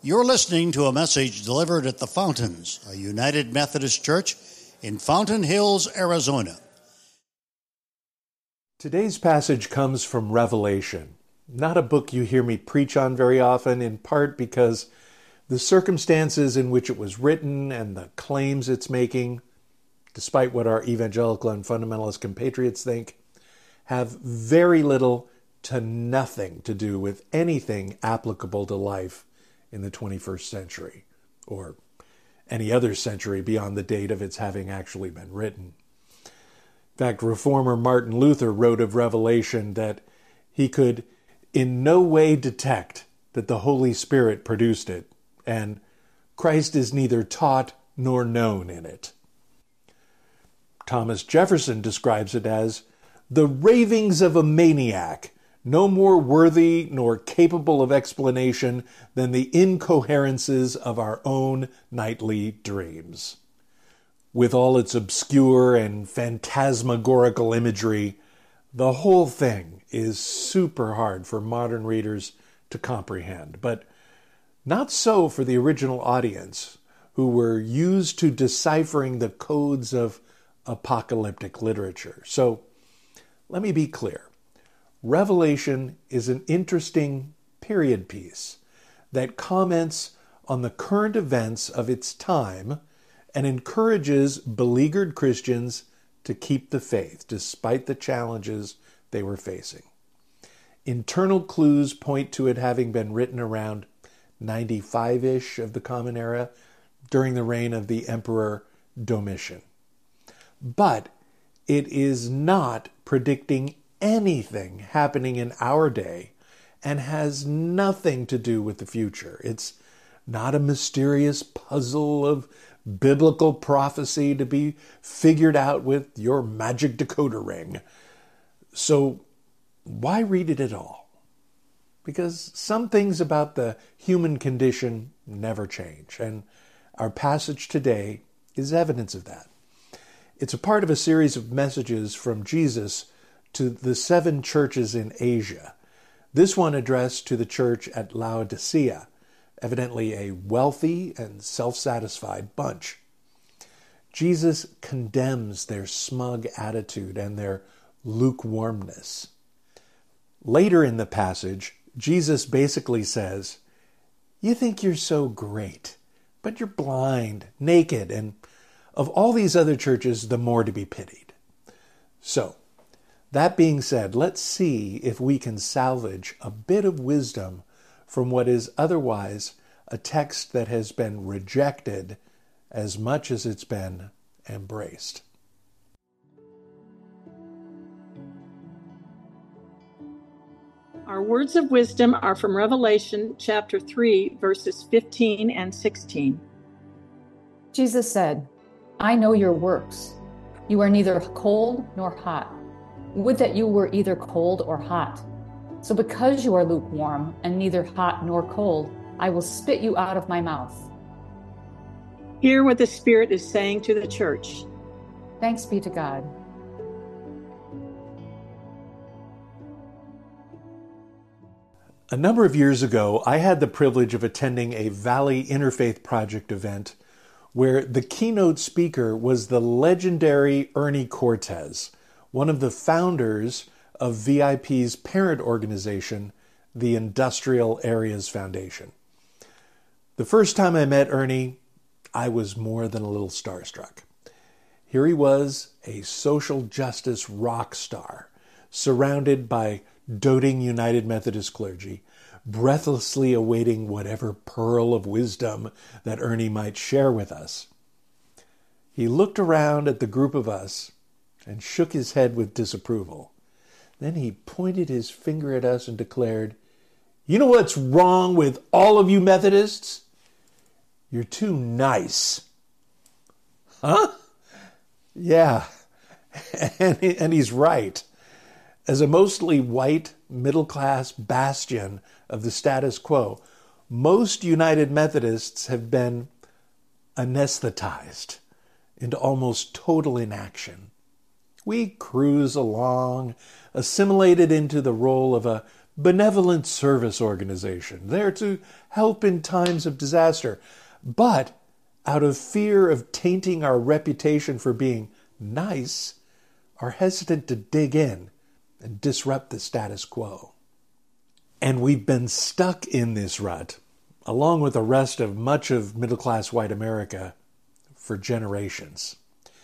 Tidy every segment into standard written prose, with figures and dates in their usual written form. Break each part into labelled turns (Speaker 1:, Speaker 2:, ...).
Speaker 1: You're listening to a message delivered at the Fountains, a United Methodist Church in Fountain Hills, Arizona.
Speaker 2: Today's passage comes from Revelation, not a book you hear me preach on very often, in part because the circumstances in which it was written and the claims it's making, despite what our evangelical and fundamentalist compatriots think, have very little to nothing to do with anything applicable to life in the 21st century, or any other century beyond the date of its having actually been written. In fact, reformer Martin Luther wrote of Revelation that he could in no way detect that the Holy Spirit produced it, and Christ is neither taught nor known in it. Thomas Jefferson describes it as the ravings of a maniac, no more worthy nor capable of explanation than the incoherences of our own nightly dreams. With all its obscure and phantasmagorical imagery, the whole thing is super hard for modern readers to comprehend, but not so for the original audience, who were used to deciphering the codes of apocalyptic literature. So, let me be clear. Revelation is an interesting period piece that comments on the current events of its time and encourages beleaguered Christians to keep the faith despite the challenges they were facing. Internal clues point to it having been written around 95-ish of the Common Era during the reign of the Emperor Domitian. But it is not predicting anything happening in our day and has nothing to do with the future. It's not a mysterious puzzle of biblical prophecy to be figured out with your magic decoder ring. So why read it at all? Because some things about the human condition never change, and our passage today is evidence of that. It's a part of a series of messages from Jesus to the 7 churches in Asia. This one addressed to the church at Laodicea, evidently a wealthy and self-satisfied bunch. Jesus condemns their smug attitude and their lukewarmness. Later in the passage, Jesus basically says, "You think you're so great, but you're blind, naked, and of all these other churches, the more to be pitied." So, that being said, let's see if we can salvage a bit of wisdom from what is otherwise a text that has been rejected as much as it's been embraced.
Speaker 3: Our words of wisdom are from Revelation chapter 3, verses 15 and 16.
Speaker 4: Jesus said, "I know your works. You are neither cold nor hot. Would that you were either cold or hot. So because you are lukewarm and neither hot nor cold, I will spit you out of my mouth."
Speaker 3: Hear what the Spirit is saying to the church.
Speaker 4: Thanks be to God.
Speaker 2: A number of years ago, I had the privilege of attending a Valley Interfaith Project event where the keynote speaker was the legendary Ernie Cortez, one of the founders of VIP's parent organization, the Industrial Areas Foundation. The first time I met Ernie, I was more than a little starstruck. Here he was, a social justice rock star, surrounded by doting United Methodist clergy, breathlessly awaiting whatever pearl of wisdom that Ernie might share with us. He looked around at the group of us and shook his head with disapproval. Then he pointed his finger at us and declared, "You know what's wrong with all of you Methodists? You're too nice." Huh? Yeah, and he's right. As a mostly white, middle-class bastion of the status quo, most United Methodists have been anesthetized into almost total inaction. We cruise along, assimilated into the role of a benevolent service organization, there to help in times of disaster, but out of fear of tainting our reputation for being nice, are hesitant to dig in and disrupt the status quo. And we've been stuck in this rut, along with the rest of much of middle-class white America, for generations.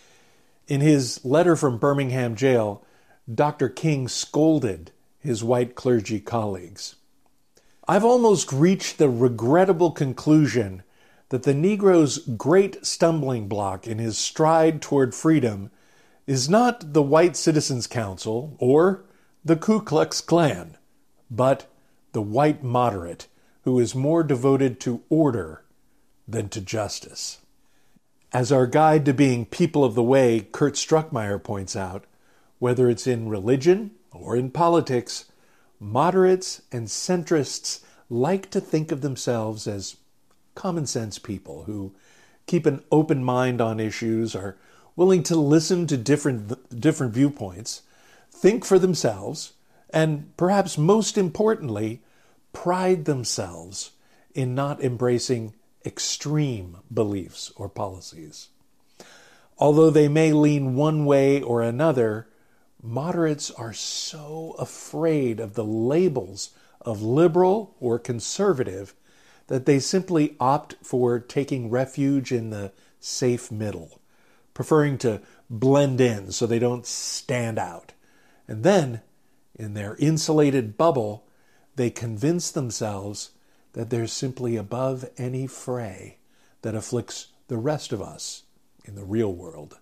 Speaker 2: In his letter from Birmingham jail, Dr. King scolded his white clergy colleagues. "I've almost reached the regrettable conclusion that the Negro's great stumbling block in his stride toward freedom is not the White Citizens Council or the Ku Klux Klan, but the white moderate who is more devoted to order than to justice." As our guide to being people of the way, Kurt Struckmeyer, points out, whether it's in religion or in politics, moderates and centrists like to think of themselves as common sense people who keep an open mind on issues, are willing to listen to different viewpoints, think for themselves, and perhaps most importantly, pride themselves in not embracing extreme beliefs or policies. Although they may lean one way or another, moderates are so afraid of the labels of liberal or conservative that they simply opt for taking refuge in the safe middle, preferring to blend in so they don't stand out. And then, in their insulated bubble, they convince themselves that they're simply above any fray that afflicts the rest of us in the real world.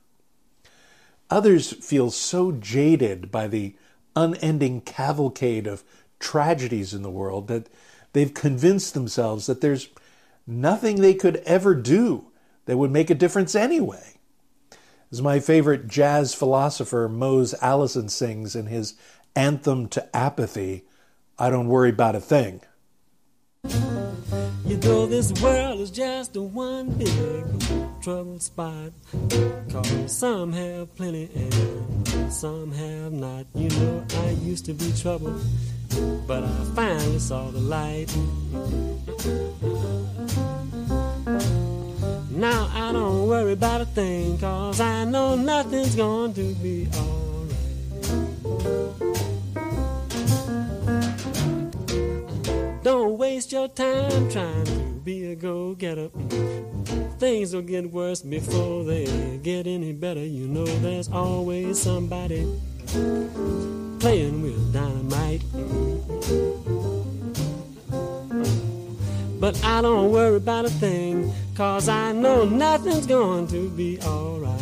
Speaker 2: Others feel so jaded by the unending cavalcade of tragedies in the world that they've convinced themselves that there's nothing they could ever do that would make a difference anyway. As my favorite jazz philosopher Mose Allison sings in his anthem to apathy, "I don't worry about a thing."
Speaker 5: You know this world is just a one big trouble spot, 'cause some have plenty and some have not. You know I used to be troubled, but I finally saw the light. Now I don't worry about a thing, 'cause I know nothing's going to be alright. Don't waste your time trying to be a go-getter. Things will get worse before they get any better. You know there's always somebody playing with dynamite. But I don't worry about a thing, 'cause I know nothing's going to be alright.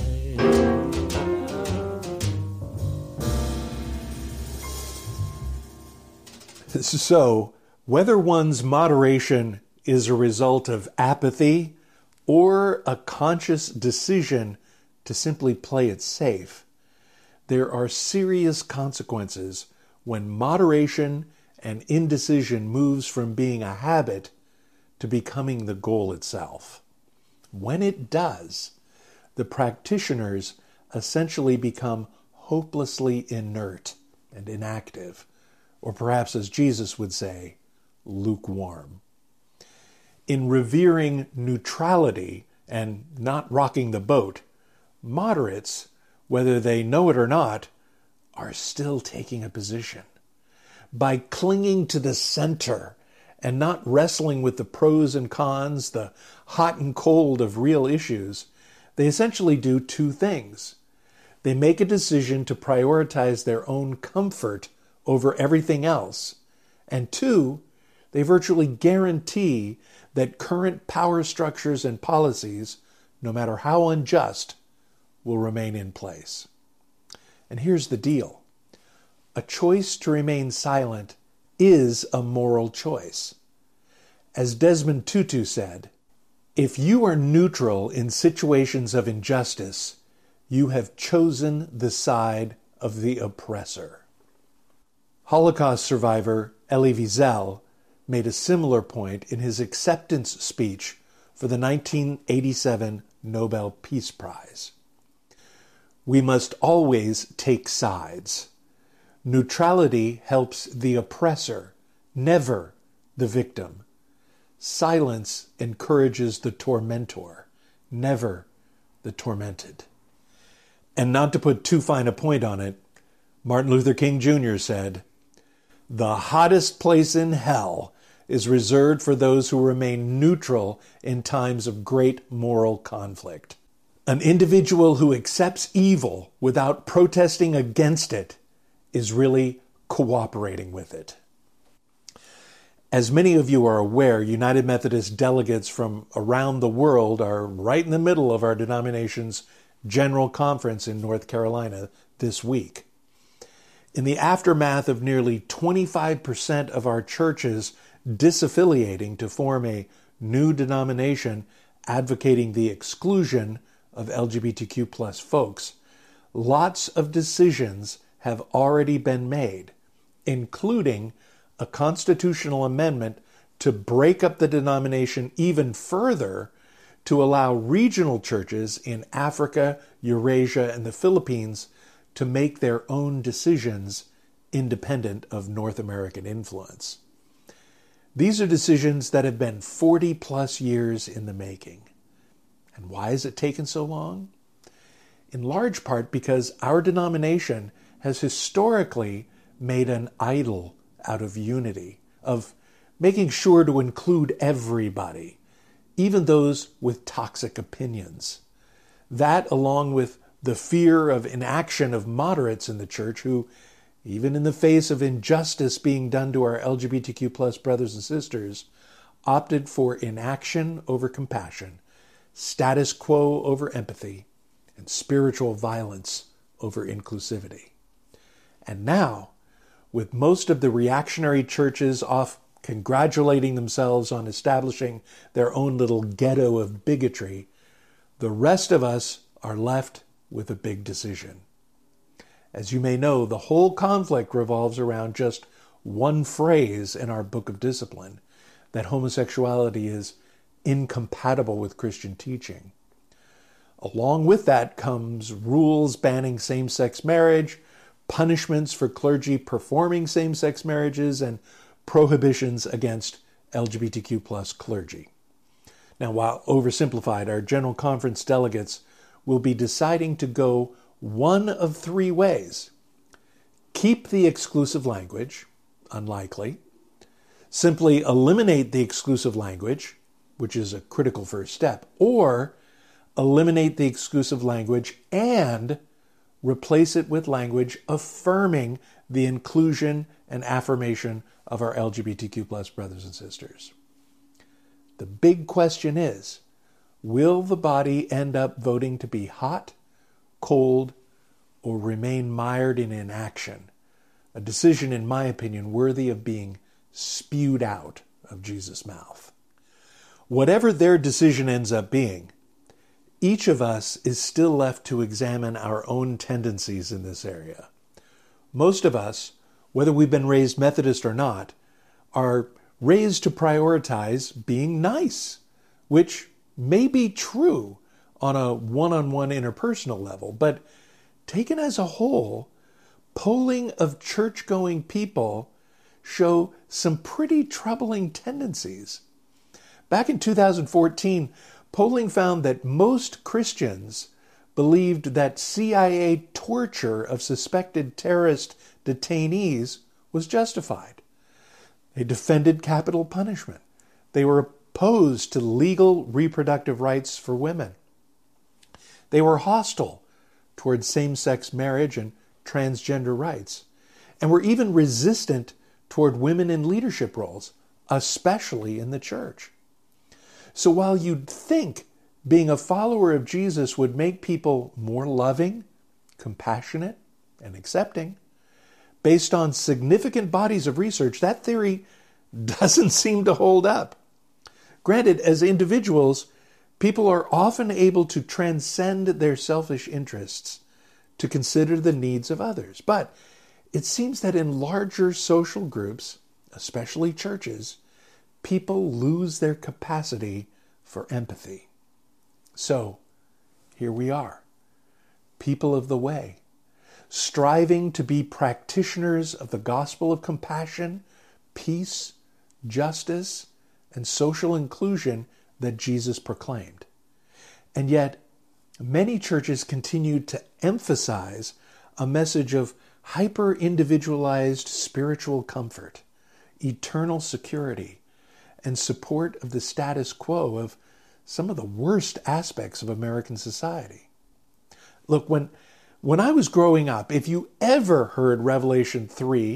Speaker 2: So, whether one's moderation is a result of apathy or a conscious decision to simply play it safe, there are serious consequences when moderation and indecision moves from being a habit to becoming the goal itself. When it does, the practitioners essentially become hopelessly inert and inactive, or perhaps, as Jesus would say, lukewarm. In revering neutrality and not rocking the boat, moderates, whether they know it or not, are still taking a position. By clinging to the center and not wrestling with the pros and cons, the hot and cold of real issues, they essentially do two things. They make a decision to prioritize their own comfort over everything else. And two, they virtually guarantee that current power structures and policies, no matter how unjust, will remain in place. And here's the deal. A choice to remain silent is a moral choice. As Desmond Tutu said, "If you are neutral in situations of injustice, you have chosen the side of the oppressor." Holocaust survivor Elie Wiesel made a similar point in his acceptance speech for the 1987 Nobel Peace Prize. "We must always take sides. Neutrality helps the oppressor never the victim. Silence encourages the tormentor, never the tormented. And not to put too fine a point on it, Martin Luther King Jr. said, "The hottest place in hell is reserved for those who remain neutral in times of great moral conflict." An individual who accepts evil without protesting against it is really cooperating with it. As many of you are aware, United Methodist delegates from around the world are right in the middle of our denomination's General Conference in North Carolina this week. In the aftermath of nearly 25% of our churches disaffiliating to form a new denomination advocating the exclusion of LGBTQ plus folks, lots of decisions have already been made, including a constitutional amendment to break up the denomination even further to allow regional churches in Africa, Eurasia, and the Philippines to make their own decisions independent of North American influence. These are decisions that have been 40 plus years in the making. And why has it taken so long? In large part because our denomination has historically made an idol out of unity, of making sure to include everybody, even those with toxic opinions. That, along with the fear of inaction of moderates in the church who, even in the face of injustice being done to our LGBTQ plus brothers and sisters, opted for inaction over compassion, status quo over empathy, and spiritual violence over inclusivity. And now, with most of the reactionary churches off congratulating themselves on establishing their own little ghetto of bigotry, the rest of us are left with a big decision. As you may know, the whole conflict revolves around just one phrase in our Book of Discipline, that homosexuality is incompatible with Christian teaching. Along with that comes rules banning same-sex marriage, punishments for clergy performing same-sex marriages, and prohibitions against LGBTQ plus clergy. Now, while oversimplified, our General Conference delegates will be deciding to go one of three ways. Keep the exclusive language, unlikely. Simply eliminate the exclusive language, which is a critical first step. Or eliminate the exclusive language and replace it with language affirming the inclusion and affirmation of our LGBTQ plus brothers and sisters. The big question is, will the body end up voting to be hot, cold, or remain mired in inaction? A decision, in my opinion, worthy of being spewed out of Jesus' mouth. Whatever their decision ends up being, each of us is still left to examine our own tendencies in this area. Most of us, whether we've been raised Methodist or not, are raised to prioritize being nice, which may be true on a one-on-one interpersonal level, but taken as a whole, polling of church-going people show some pretty troubling tendencies. Back in 2014, polling found that most Christians believed that CIA torture of suspected terrorist detainees was justified. They defended capital punishment. They were opposed to legal reproductive rights for women. They were hostile towards same-sex marriage and transgender rights, and were even resistant toward women in leadership roles, especially in the church. So while you'd think being a follower of Jesus would make people more loving, compassionate, and accepting, based on significant bodies of research, that theory doesn't seem to hold up. Granted, as individuals, people are often able to transcend their selfish interests to consider the needs of others. But it seems that in larger social groups, especially churches, people lose their capacity for empathy. So, here we are, people of the way, striving to be practitioners of the gospel of compassion, peace, justice, and social inclusion that Jesus proclaimed. And yet, many churches continued to emphasize a message of hyper-individualized spiritual comfort, eternal security, and support of the status quo of some of the worst aspects of American society. Look, when I was growing up, if you ever heard Revelation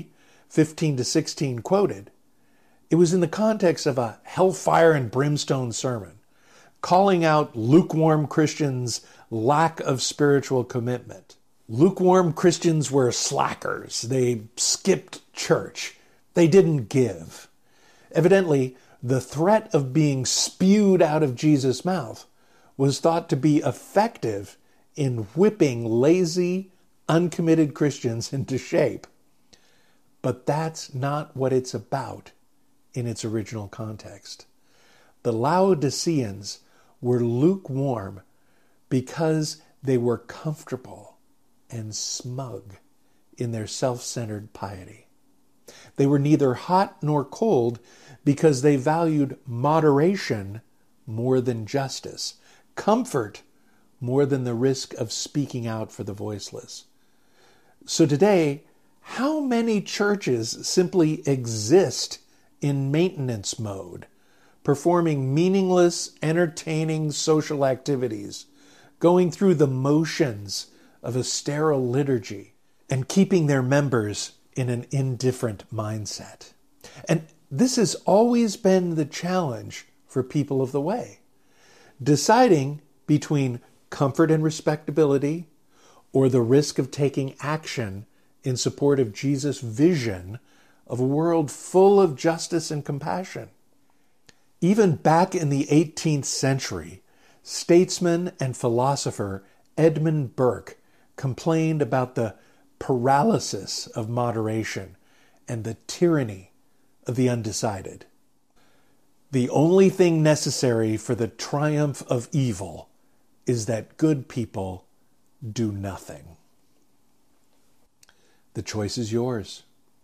Speaker 2: 3:15-16 quoted, it was in the context of a hellfire and brimstone sermon, calling out lukewarm Christians' lack of spiritual commitment. Lukewarm Christians were slackers. They skipped church. They didn't give. Evidently, the threat of being spewed out of Jesus' mouth was thought to be effective in whipping lazy, uncommitted Christians into shape. But that's not what it's about in its original context. The Laodiceans were lukewarm because they were comfortable and smug in their self-centered piety. They were neither hot nor cold because they valued moderation more than justice, comfort more than the risk of speaking out for the voiceless. So today, how many churches simply exist in maintenance mode, performing meaningless, entertaining social activities, going through the motions of a sterile liturgy, and keeping their members in an indifferent mindset? And this has always been the challenge for people of the way, deciding between comfort and respectability or the risk of taking action in support of Jesus' vision of a world full of justice and compassion. Even back in the 18th century, statesman and philosopher Edmund Burke complained about the paralysis of moderation and the tyranny of the undecided. The only thing necessary for the triumph of evil is that good people do nothing. The choice is yours.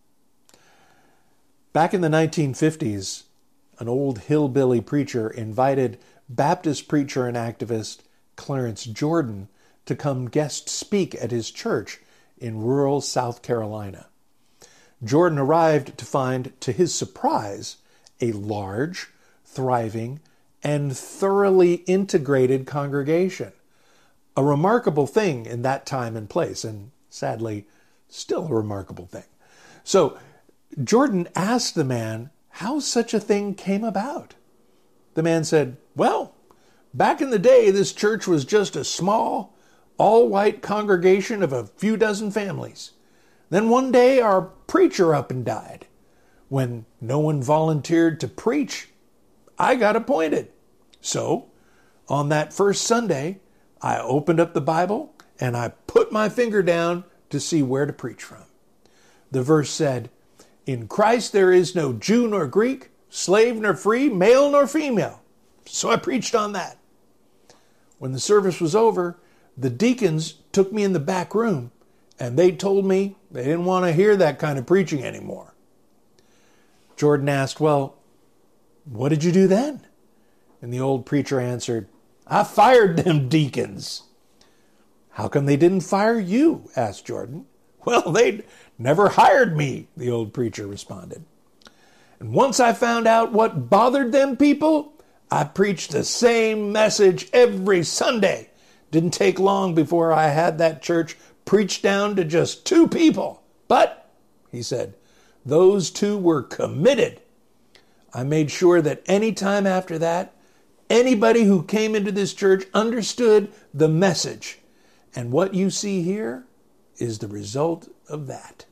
Speaker 2: Back in the 1950s, an old hillbilly preacher invited Baptist preacher and activist Clarence Jordan to come guest speak at his church in rural South Carolina. Jordan arrived to find, to his surprise, a large, thriving, and thoroughly integrated congregation. A remarkable thing in that time and place, and sadly, still a remarkable thing. So Jordan asked the man how such a thing came about. The man said, "Well, back in the day, this church was just a small, all-white congregation of a few dozen families. Then one day our preacher up and died. When no one volunteered to preach, I got appointed. So, on that first Sunday, I opened up the Bible and I put my finger down to see where to preach from. The verse said, 'In Christ there is no Jew nor Greek, slave nor free, male nor female.' So I preached on that. When the service was over, the deacons took me in the back room and they told me they didn't want to hear that kind of preaching anymore." Jordan asked, "Well, what did you do then?" And the old preacher answered, "I fired them deacons." "How come they didn't fire you?" asked Jordan. "Well, they'd never hired me," the old preacher responded. "And once I found out what bothered them people, I preached the same message every Sunday. Didn't take long before I had that church preached down to just 2 people. But," he said, "those 2 were committed. I made sure that any time after that, anybody who came into this church understood the message. And what you see here is the result of that."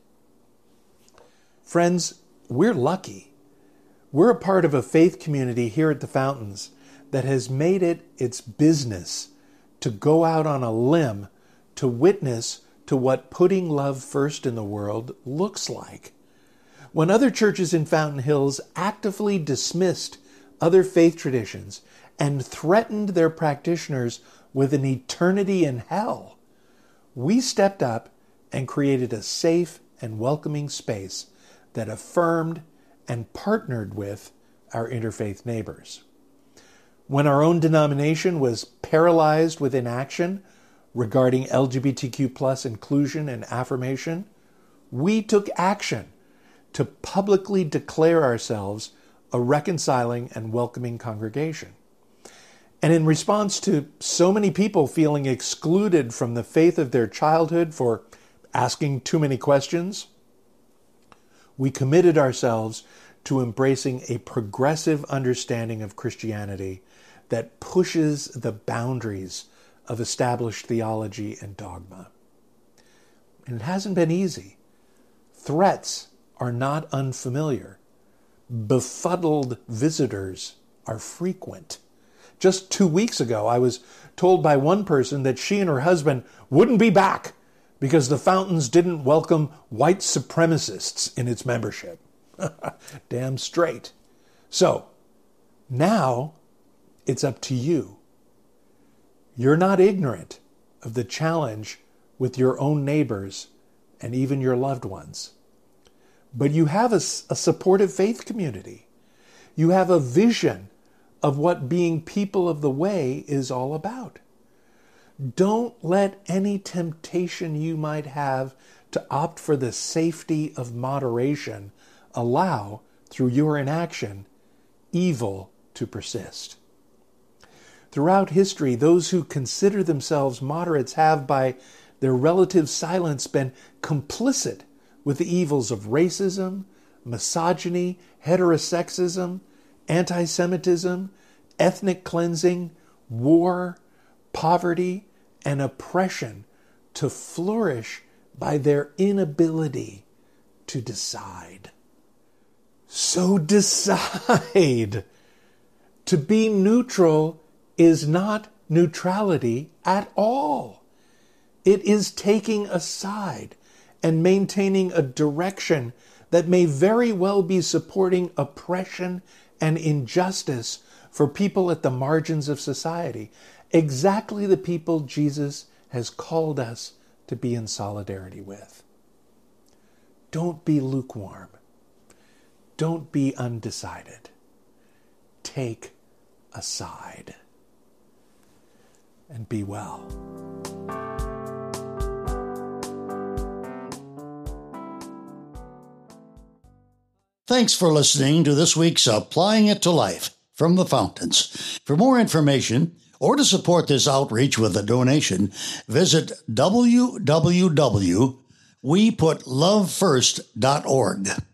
Speaker 2: Friends, we're lucky. We're a part of a faith community here at the Fountains that has made it its business to go out on a limb to witness to what putting love first in the world looks like. When other churches in Fountain Hills actively dismissed other faith traditions and threatened their practitioners with an eternity in hell, we stepped up and created a safe and welcoming space that affirmed and partnered with our interfaith neighbors. When our own denomination was paralyzed with inaction regarding LGBTQ+ inclusion and affirmation, we took action to publicly declare ourselves a reconciling and welcoming congregation. And in response to so many people feeling excluded from the faith of their childhood for asking too many questions, we committed ourselves to embracing a progressive understanding of Christianity that pushes the boundaries of established theology and dogma. And it hasn't been easy. Threats are not unfamiliar. Befuddled visitors are frequent. Just 2 weeks ago, I was told by one person that she and her husband wouldn't be back because the Fountains didn't welcome white supremacists in its membership. Damn straight. So, now it's up to you. You're not ignorant of the challenge with your own neighbors and even your loved ones. But you have a supportive faith community. You have a vision of what being people of the way is all about. Don't let any temptation you might have to opt for the safety of moderation allow, through your inaction, evil to persist. Throughout history, those who consider themselves moderates have, by their relative silence, been complicit with the evils of racism, misogyny, heterosexism, anti-Semitism, ethnic cleansing, war, poverty, and oppression to flourish by their inability to decide. So decide. To be neutral is not neutrality at all. It is taking a side and maintaining a direction that may very well be supporting oppression and injustice for people at the margins of society, exactly the people Jesus has called us to be in solidarity with. Don't be lukewarm. Don't be undecided. Take a side. And be well.
Speaker 1: Thanks for listening to this week's Applying It to Life from the Fountains. For more information or to support this outreach with a donation, visit www.weputlovefirst.org.